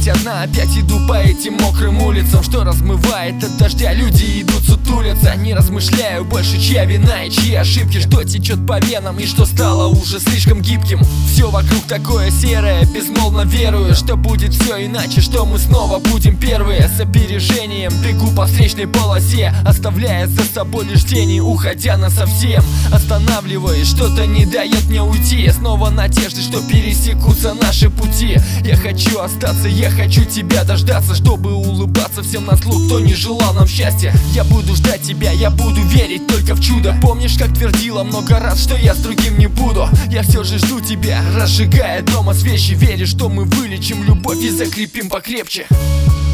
опять одна, опять иду по этим мокрым улицам, что размывает от дождя, люди идут сутулятся. Не размышляю больше, чья вина и чьи ошибки, что течет по венам и что стало уже слишком гибким. Все вокруг такое серое, безмолвно верую, что будет все иначе, что мы снова будем первые. С опережением бегу по встречной полосе, оставляя за собой лишь тени, уходя насовсем. Останавливаясь, что-то не дает мне уйти, снова надежды, что пересекутся наши пути. Я хочу остаться, я хочу тебя дождаться, чтобы улыбаться всем на слух, кто не желал нам счастья. Я буду ждать тебя, я буду верить только в чудо. Помнишь, как твердила много раз, что я с другим не буду? Я все же жду тебя, разжигая дома свечи, веришь, что мы вылечим любовь и закрепим покрепче.